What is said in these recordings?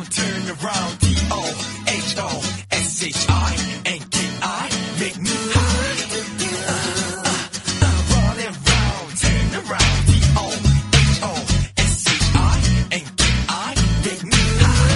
turn around, D-O-H-O-S-H-I-N-K-I, make me high. Rolling round, turn around, D-O-H-O-S-H-I-N-K-I, make me high.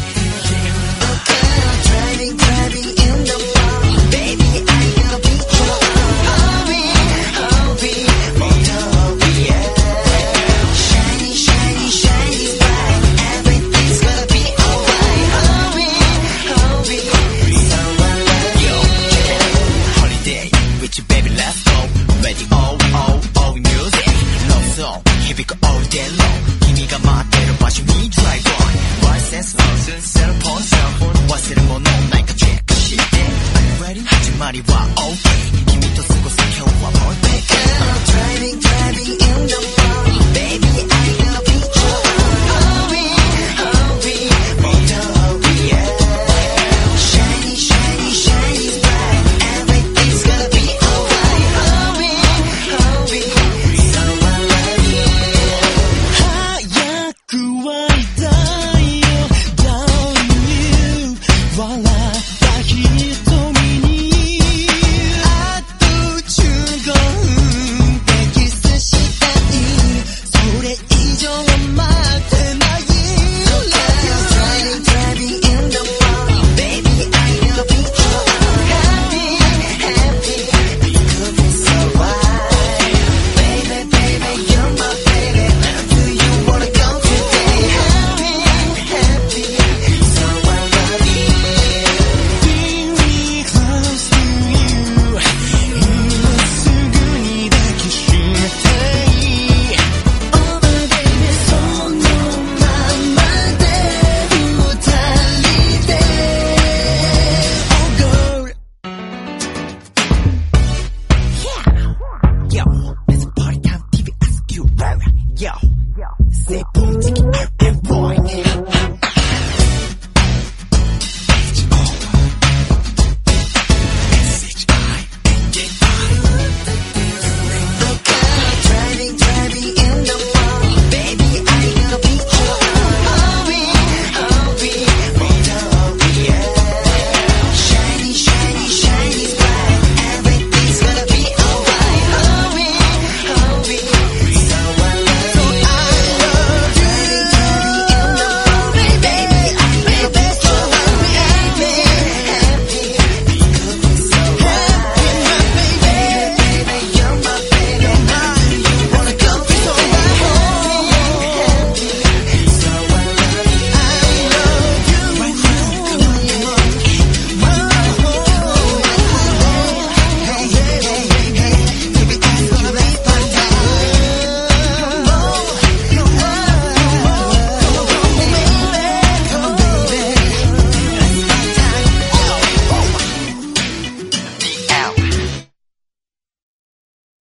Driving in the morning, baby, I will be your hobby, motor hobby, yeah. Shiny, shiny, shiny bright, everything's gonna be alright. Hobby, someone like you. Holiday with you, baby, let's go. Ready, music. Love song, here we go all day long.君が待ってる場所に drive on. License, cell phone,忘れ物ないかチェックして。Are you ready? 始まりは OK。君と過ごす今日は birthday. Driving in the morning, baby, I will be your hobby, motor hobby, yeah. Shiny, shiny, shiny bright, everything's gonna be alright. Hobby, someone like you. 早く会いたいよ Darling you 笑った瞳にあと15分でキスしたいそれ以上は待てない Driving in the morning, baby, I will be your happy, could be so right. Baby, you're my baby. Do you wanna go today? Happy, someone like you. Really close to you 今すぐに抱きしめたい Oh my baby そのままで二人で Oh girl Yo, it's party time, TBS, you, yo. Say, boom, take it out.